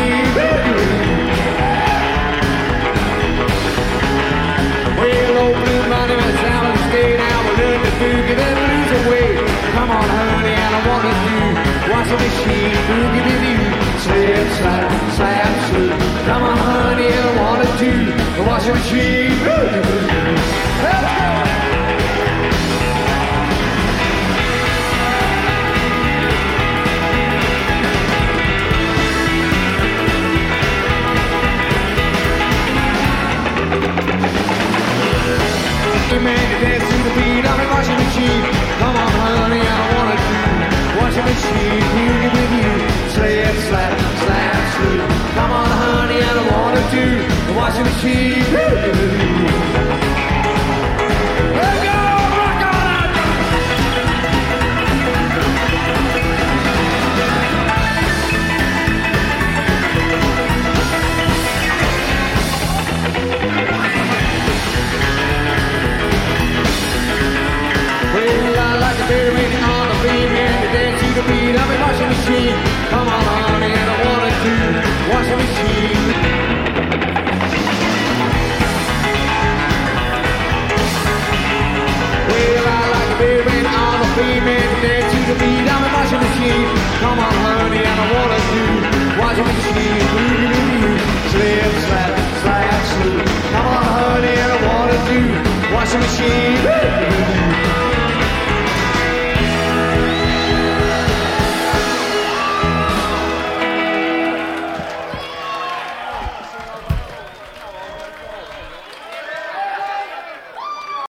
machine. Well, old blue money, my sound will stay now. We'll learn to boogie, then lose the weight. Come on, honey, I don't want to do. Watch the machine, boogie with you. Slip, slap, slap, slip. Come on, honey, I don't want to do. Watch the machine, boogie with you. Let's go! Man, you dance to the beat, I'm a washing machine. Come on, honey, I don't wanna do. Washing machine, boogie with you. Slap, slap, slap, slap. Come on, honey, I don't wanna do. Washing machine, boogie with you. Let's go, rock on! Baby, waiting on the beat, man, to dance to the beat. I'm a washing machine. Come on, honey, I don't wanna do. Washing machine. Well, I like a baby, waiting on the beat, man, to dance to the beat. I'm a washing machine. Come on, honey, I don't wanna do. Washing machine, boogie, slip, slap, slap, slip. Come on, honey, I don't wanna do. Washing machine.